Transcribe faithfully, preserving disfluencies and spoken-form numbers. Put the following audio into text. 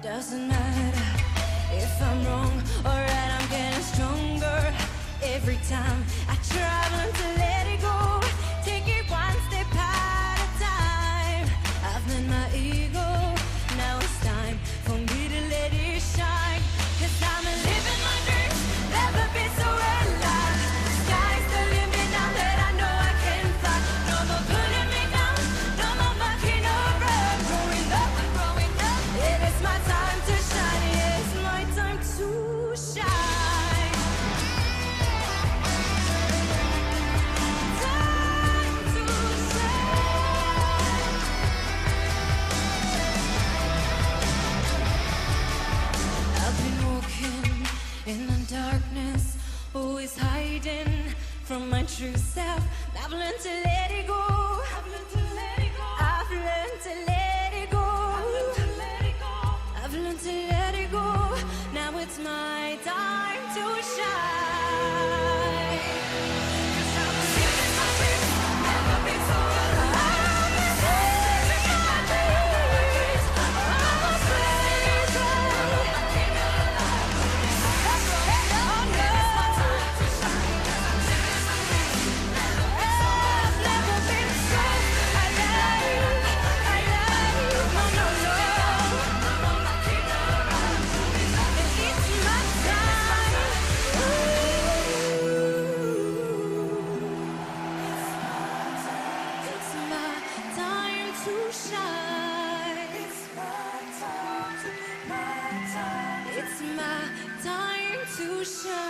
Doesn't matter if I'm wrong or right, I'm getting stronger every time I try to let it go. Take it one step at a time. I've met my ego, now it's time for me to let it shine. Cause I'm living my dreams, never been so alive. Sky's the limit now that I know I can fly. No more pulling me down, no more mucking around. Growing up, growing up, it is my time to shine. It's my time to shine. Time to shine. I've been walking in the darkness, always hiding from my true self. I've learned to let it go. I've learned to let it go. I've learned to let it go. I've learned to let it go. I've learned to let it go. Now it's my time to shine. 'Cause I'm living my dreams, never been so alive. Living my dreams, I'm a slave. It's my time to shine.